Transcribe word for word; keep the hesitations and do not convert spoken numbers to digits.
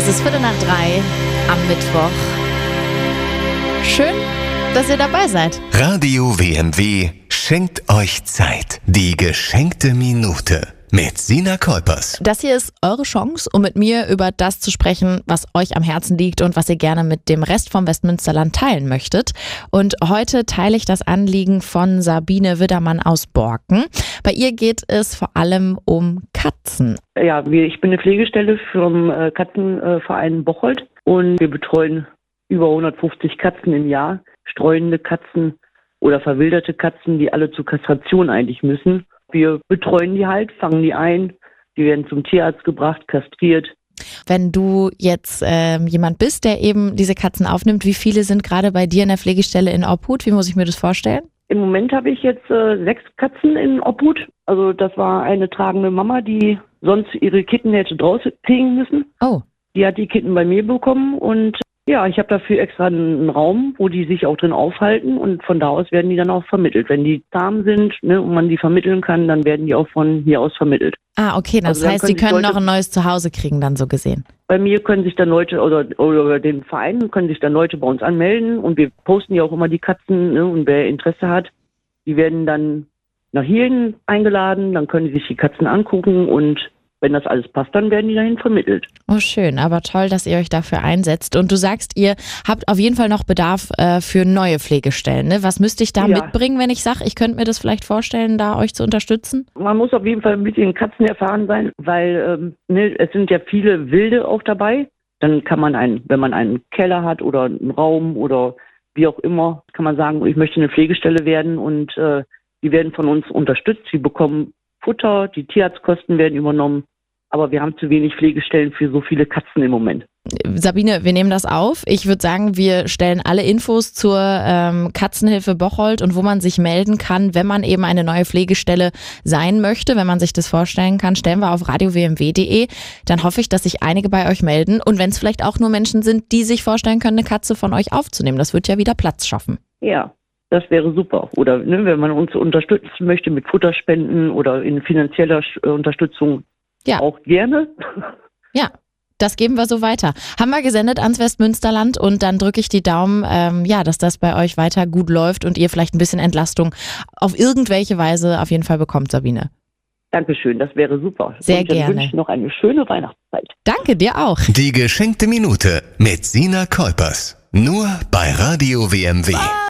Es ist Viertel nach drei am Mittwoch. Schön, dass ihr dabei seid. Radio W M W schenkt euch Zeit. Die geschenkte Minute mit Sina Kolpers. Das hier ist eure Chance, um mit mir über das zu sprechen, was euch am Herzen liegt und was ihr gerne mit dem Rest vom Westmünsterland teilen möchtet. Und heute teile ich das Anliegen von Sabine Widdermann aus Borken. Bei ihr geht es vor allem um Katzen. Ja, wir, ich bin eine Pflegestelle vom äh, Katzenverein Bocholt und wir betreuen über hundertfünfzig Katzen im Jahr, streunende Katzen oder verwilderte Katzen, die alle zur Kastration eigentlich müssen. Wir betreuen die halt, fangen die ein, die werden zum Tierarzt gebracht, kastriert. Wenn du jetzt ähm, jemand bist, der eben diese Katzen aufnimmt, wie viele sind gerade bei dir in der Pflegestelle in Obhut? Wie muss ich mir das vorstellen? Im Moment habe ich jetzt äh, sechs Katzen in Obhut. Also das war eine tragende Mama, die sonst ihre Kitten hätte draußen kriegen müssen. Oh. Die hat die Kitten bei mir bekommen und ja, ich habe dafür extra einen Raum, wo die sich auch drin aufhalten und von da aus werden die dann auch vermittelt. Wenn die zahm sind, ne, und man die vermitteln kann, dann werden die auch von hier aus vermittelt. Ah, okay, das Also heißt, sie können Leute, noch ein neues Zuhause kriegen, dann so gesehen. Bei mir können sich dann Leute oder, oder über den Verein können sich dann Leute bei uns anmelden und wir posten ja auch immer die Katzen, ne, und wer Interesse hat, die werden dann nach hierhin eingeladen, dann können die sich die Katzen angucken und wenn das alles passt, dann werden die dahin vermittelt. Oh, schön, aber toll, dass ihr euch dafür einsetzt. Und du sagst, ihr habt auf jeden Fall noch Bedarf äh, für neue Pflegestellen. Ne? Was müsste ich da Ja. mitbringen, wenn ich sage, ich könnte mir das vielleicht vorstellen, da euch zu unterstützen? Man muss auf jeden Fall ein bisschen Katzen erfahren sein, weil ähm, ne, es sind ja viele Wilde auch dabei. Dann kann man einen, wenn man einen Keller hat oder einen Raum oder wie auch immer, kann man sagen, ich möchte eine Pflegestelle werden und äh, die werden von uns unterstützt. Sie bekommen Futter, die Tierarztkosten werden übernommen, aber wir haben zu wenig Pflegestellen für so viele Katzen im Moment. Sabine, wir nehmen das auf. Ich würde sagen, wir stellen alle Infos zur ähm, Katzenhilfe Bocholt und wo man sich melden kann, wenn man eben eine neue Pflegestelle sein möchte, wenn man sich das vorstellen kann, stellen wir auf radio w m w punkt d e. Dann hoffe ich, dass sich einige bei euch melden und wenn es vielleicht auch nur Menschen sind, die sich vorstellen können, eine Katze von euch aufzunehmen. Das wird ja wieder Platz schaffen. Ja. Das wäre super. Oder ne, wenn man uns unterstützen möchte mit Futterspenden oder in finanzieller äh, Unterstützung, ja. Auch gerne. Ja, das geben wir so weiter. Haben wir gesendet ans Westmünsterland und dann drücke ich die Daumen, ähm, ja, dass das bei euch weiter gut läuft und ihr vielleicht ein bisschen Entlastung auf irgendwelche Weise auf jeden Fall bekommt, Sabine. Dankeschön, das wäre super. Sehr und dann gerne. wünsche ich noch eine schöne Weihnachtszeit. Danke, dir auch. Die geschenkte Minute mit Sina Kolpers. Nur bei Radio W M W.